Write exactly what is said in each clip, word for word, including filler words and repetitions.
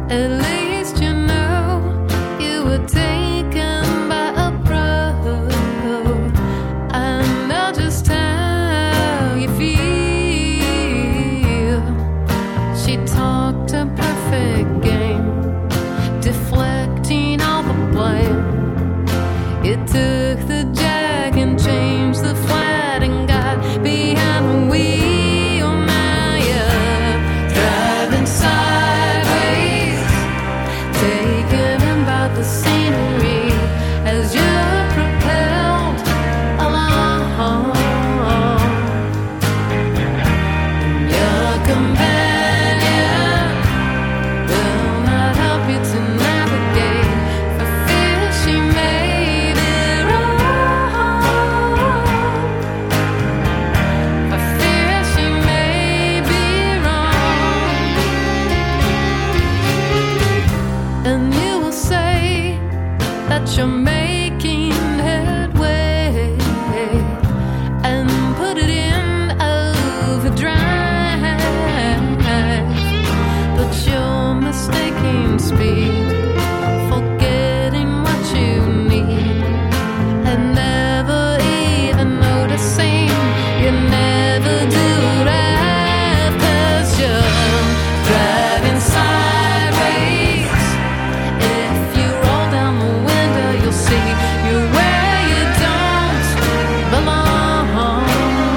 At least you know you were taken by a pro. I know just how you feel. She talked a perfect game, deflecting all the blame. It took the jack and changed the flat and got behind the wheel. Now you're driving sideways, taken in by the scenery as you're propelled along. Your companion will not help you to navigate, for fear she may be wrong. For fear she may be wrong. And you will say that you're making headway and put it in overdrive, but you're mistaking speed, forgetting what you need, and never even noticing you never do right, 'cause you're driving sideways. If you roll down the window, you'll see you're where you don't belong.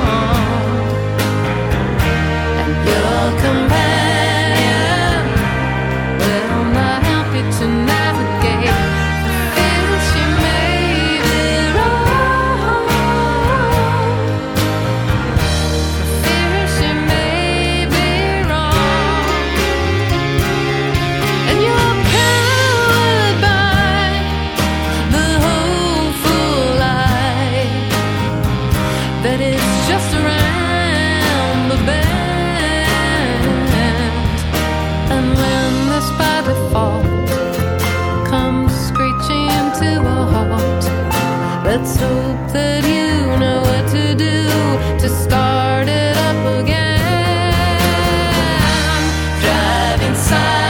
And your companion will not help you to navigate, for she may be wrong. For fear she may be wrong. And you're cowed by the hopeful light that it's just around the bend. And when this by default comes screeching to a halt, let's hope that you know what to do to start it up again. Driving side